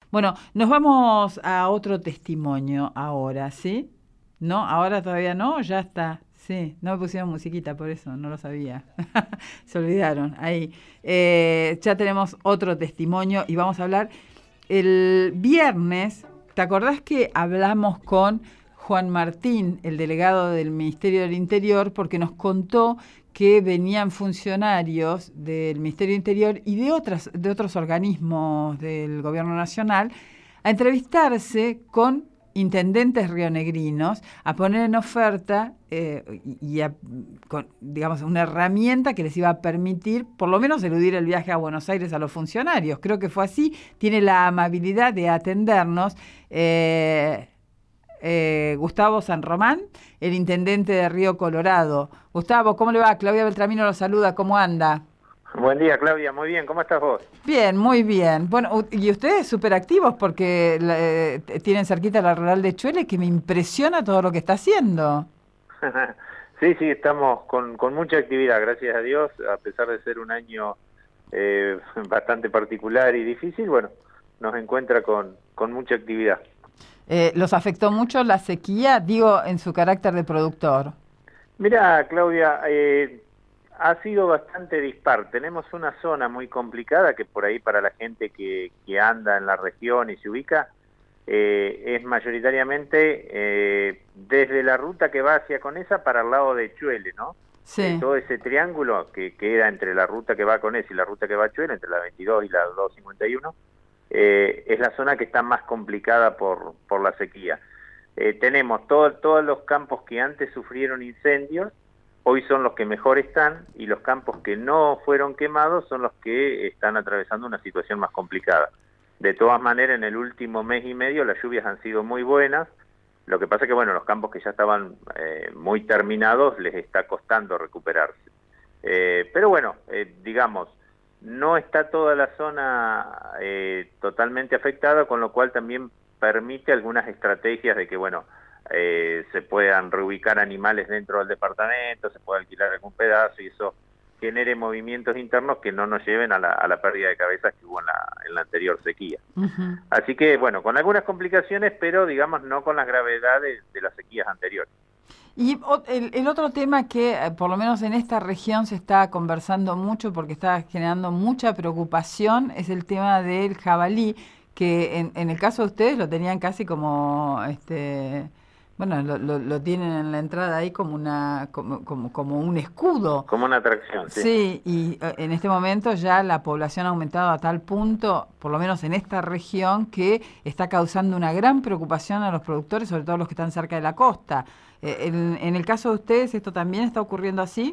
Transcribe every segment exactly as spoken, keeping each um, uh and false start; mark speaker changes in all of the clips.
Speaker 1: Bueno, nos vamos a otro testimonio ahora, ¿sí? ¿No? Ahora todavía no, ya está. Sí, no me pusieron musiquita, por eso no lo sabía. Se olvidaron, ahí. Eh, ya tenemos otro testimonio y vamos a hablar. El viernes, ¿te acordás que hablamos con Juan Martín, el delegado del Ministerio del Interior, porque nos contó que venían funcionarios del Ministerio del Interior y de, otras, de otros organismos del Gobierno Nacional a entrevistarse con intendentes rionegrinos, a poner en oferta eh, y a, con, digamos, una herramienta que les iba a permitir por lo menos eludir el viaje a Buenos Aires a los funcionarios. Creo que fue así. Tiene la amabilidad de atendernos eh, eh, Gustavo San Román, el intendente de Río Colorado. Gustavo, ¿cómo le va? Claudia Beltramino lo saluda, ¿cómo anda?
Speaker 2: Buen día, Claudia, muy bien, ¿cómo estás vos?
Speaker 1: Bien, muy bien. Bueno, y ustedes súper activos porque eh, tienen cerquita la rural de Chuele, que me impresiona todo lo que está haciendo.
Speaker 2: Sí, sí, estamos con, con mucha actividad, gracias a Dios, a pesar de ser un año eh, bastante particular y difícil, bueno, nos encuentra con, con mucha actividad.
Speaker 1: Eh, ¿Los afectó mucho la sequía, digo, en su carácter de productor?
Speaker 2: Mira, Claudia, eh, ha sido bastante dispar. Tenemos una zona muy complicada que por ahí para la gente que, que anda en la región y se ubica, eh, es mayoritariamente eh, desde la ruta que va hacia Conesa para el lado de Chuele, ¿no? Eh,
Speaker 1: Sí.
Speaker 2: todo ese triángulo que queda entre la ruta que va a Conesa y la ruta que va a Chuele, entre la veintidós y la doscientos cincuenta y uno, eh, es la zona que está más complicada por, por la sequía. Eh, tenemos todo, todos los campos que antes sufrieron incendios, hoy son los que mejor están, y los campos que no fueron quemados son los que están atravesando una situación más complicada. De todas maneras, en el último mes y medio las lluvias han sido muy buenas, lo que pasa es que, bueno, los campos que ya estaban eh, muy terminados les está costando recuperarse. Eh, pero bueno, eh, digamos, no está toda la zona eh, totalmente afectada, con lo cual también permite algunas estrategias de que, bueno, eh, se puedan reubicar animales dentro del departamento, se pueda alquilar algún pedazo y eso genere movimientos internos que no nos lleven a la, a la pérdida de cabezas que hubo en la, en la anterior sequía.
Speaker 1: Uh-huh.
Speaker 2: Así que, bueno, con algunas complicaciones, pero digamos no con las gravedades de las sequías anteriores.
Speaker 1: Y el, el otro tema que, eh, por lo menos en esta región, se está conversando mucho porque está generando mucha preocupación es el tema del jabalí, que en, en el caso de ustedes lo tenían casi como, este, bueno, lo, lo, lo tienen en la entrada ahí como una, como, como, como un escudo.
Speaker 2: Como una atracción, sí.
Speaker 1: Sí, y eh, en este momento ya la población ha aumentado a tal punto, por lo menos en esta región, que está causando una gran preocupación a los productores, sobre todo los que están cerca de la costa. Eh, en, en el caso de ustedes, ¿esto también está ocurriendo así?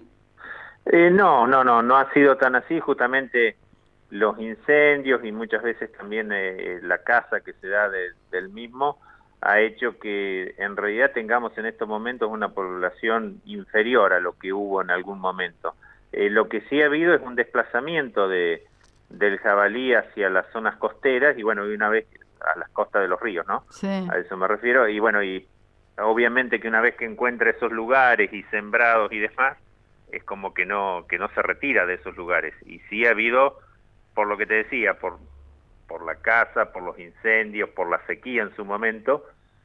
Speaker 2: Eh, no, no, no, no ha sido tan así. Justamente los incendios y muchas veces también eh, la caza que se da de, del mismo ha hecho que en realidad tengamos en estos momentos una población inferior a lo que hubo en algún momento. Eh, lo que sí ha habido es un desplazamiento de, del jabalí hacia las zonas costeras y bueno, y una vez a las costas de los ríos, ¿no?
Speaker 1: Sí.
Speaker 2: A eso me refiero. Y bueno, y obviamente que una vez que encuentra esos lugares y sembrados y demás, es como que no que no se retira de esos lugares. Y sí ha habido, por lo que te decía, por por la caza, por los incendios, por la sequía en su momento,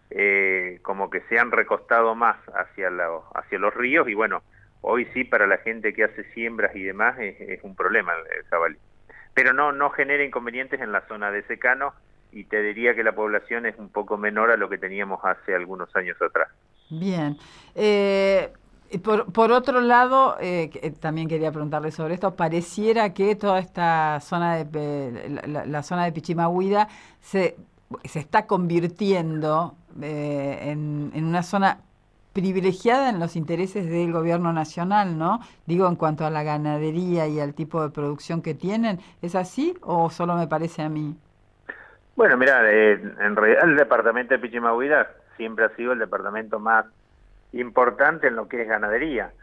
Speaker 2: eh, como que se han recostado más hacia, la, hacia los ríos y bueno, hoy sí para la gente que hace siembras y demás es, es un problema el, el jabalí. Pero no, no genera inconvenientes en la zona de secano y te diría que la población es un poco menor a lo que teníamos hace algunos años atrás.
Speaker 1: Bien. Eh, y por, por otro lado, eh, que, eh, también quería preguntarle sobre esto, pareciera que toda esta zona de eh, la, la- la zona de Pichimahuida se, se está convirtiendo eh, en, en una zona privilegiada en los intereses del gobierno nacional, ¿no? Digo, en cuanto a la ganadería y al tipo de producción que tienen, ¿es así o solo me parece a mí?
Speaker 2: Bueno, mira, eh, en realidad el departamento de Pichimahuida siempre ha sido el departamento más importante en lo que es ganadería.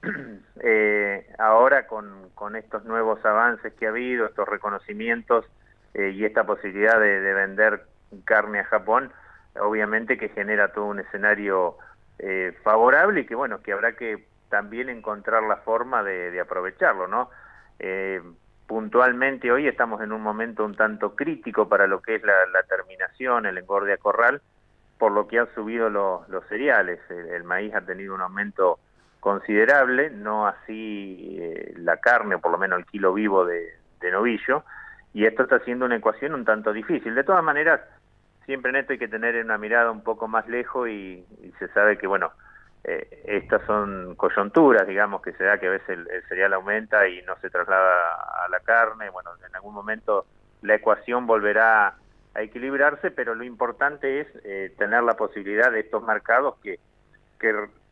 Speaker 2: Eh, ahora con, con estos nuevos avances que ha habido, estos reconocimientos eh, y esta posibilidad de, de vender carne a Japón, obviamente que genera todo un escenario eh, favorable y que bueno, que habrá que también encontrar la forma de, de aprovecharlo, ¿no? Eh, puntualmente hoy estamos en un momento un tanto crítico para lo que es la, la terminación, el engorde a corral, por lo que han subido los, los cereales. El, el maíz ha tenido un aumento considerable, no así eh, la carne, o por lo menos el kilo vivo de, de novillo, y esto está siendo una ecuación un tanto difícil. De todas maneras, siempre en esto hay que tener una mirada un poco más lejos y, y se sabe que, bueno, eh, estas son coyunturas, digamos, que se da que a veces el, el cereal aumenta y no se traslada a la carne. Bueno, en algún momento la ecuación volverá a equilibrarse, pero lo importante es eh, tener la posibilidad de estos mercados que, que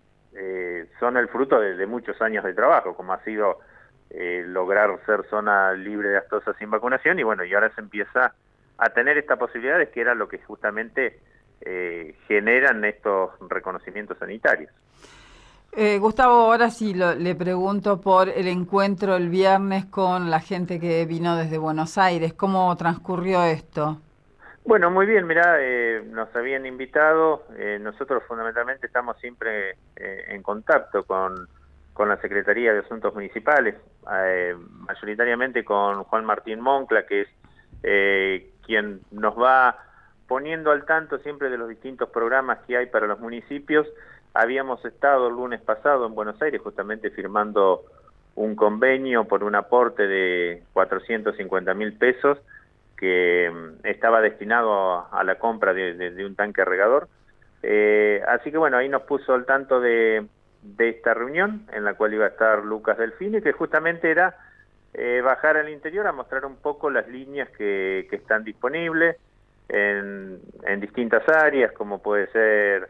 Speaker 2: eh, son el fruto de, de muchos años de trabajo, como ha sido eh, lograr ser zona libre de aftosa sin vacunación, y bueno, y ahora se empieza a tener estas posibilidades, que era lo que justamente eh, generan estos reconocimientos sanitarios.
Speaker 1: Eh, Gustavo, ahora sí lo, le pregunto por el encuentro el viernes con la gente que vino desde Buenos Aires. ¿Cómo transcurrió esto?
Speaker 2: Bueno, muy bien, mirá, eh, nos habían invitado, eh, nosotros fundamentalmente estamos siempre eh, en contacto con, con la Secretaría de Asuntos Municipales, eh, mayoritariamente con Juan Martín Moncla, que es eh, quien nos va poniendo al tanto siempre de los distintos programas que hay para los municipios. Habíamos estado el lunes pasado en Buenos Aires justamente firmando un convenio por un aporte de cuatrocientos cincuenta mil pesos que estaba destinado a, a la compra de, de, de un tanque regador. Eh, así que bueno, ahí nos puso al tanto de, de esta reunión en la cual iba a estar Lucas Delfini, que justamente era eh, bajar al interior a mostrar un poco las líneas que, que están disponibles en, en distintas áreas, como puede ser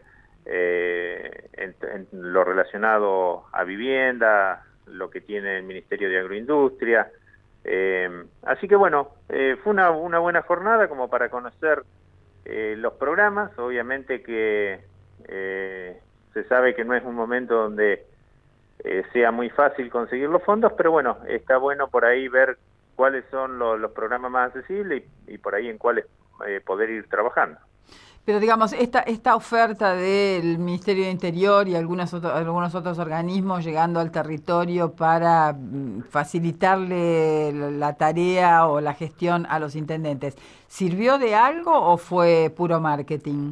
Speaker 2: eh, en, en lo relacionado a vivienda, lo que tiene el Ministerio de Agroindustria. Eh, así que bueno, eh, fue una, una buena jornada como para conocer eh, los programas. Obviamente que eh, se sabe que no es un momento donde eh, sea muy fácil conseguir los fondos, pero bueno, está bueno por ahí ver cuáles son lo, los programas más accesibles y, y por ahí en cuáles eh, poder ir trabajando.
Speaker 1: Pero digamos, esta esta oferta del Ministerio de Interior y algunos otros, algunos otros organismos llegando al territorio para mm, facilitarle la tarea o la gestión a los intendentes, ¿sirvió de algo o fue puro marketing?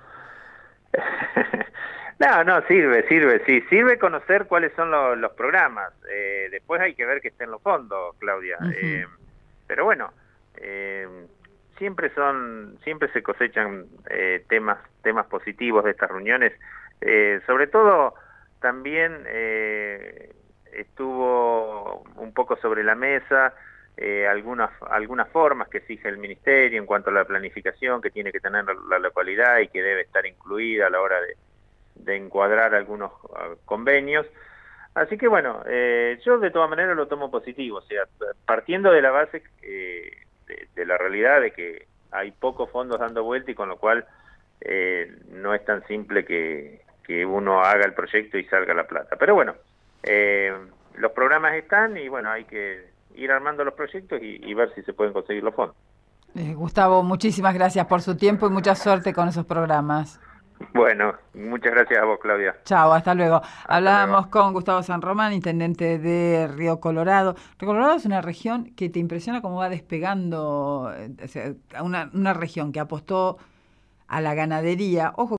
Speaker 2: No, no, sirve, sirve, sí, sirve conocer cuáles son los, los programas. Eh, después hay que ver que estén los fondos, Claudia. Uh-huh. Eh, pero bueno, eh, siempre son, siempre se cosechan eh, temas, temas positivos de estas reuniones. Eh, sobre todo, también eh, estuvo un poco sobre la mesa eh, algunas, algunas formas que exige el Ministerio en cuanto a la planificación que tiene que tener la localidad y que debe estar incluida a la hora de, de encuadrar algunos uh, convenios. Así que bueno, eh, yo de todas maneras lo tomo positivo, o sea, partiendo de la base eh, de, de la realidad de que hay pocos fondos dando vuelta y con lo cual eh, no es tan simple que, que uno haga el proyecto y salga la plata. Pero bueno, eh, los programas están y bueno, hay que ir armando los proyectos y, y ver si se pueden conseguir los fondos.
Speaker 1: Eh, Gustavo, muchísimas gracias por su tiempo y mucha suerte con esos programas.
Speaker 2: Bueno, muchas gracias a vos, Claudia.
Speaker 1: Chao, hasta luego. Hasta Hablábamos luego. Con Gustavo San Román, intendente de Río Colorado. Río Colorado es una región que te impresiona cómo va despegando, o sea, una, una región que apostó a la ganadería. Ojo,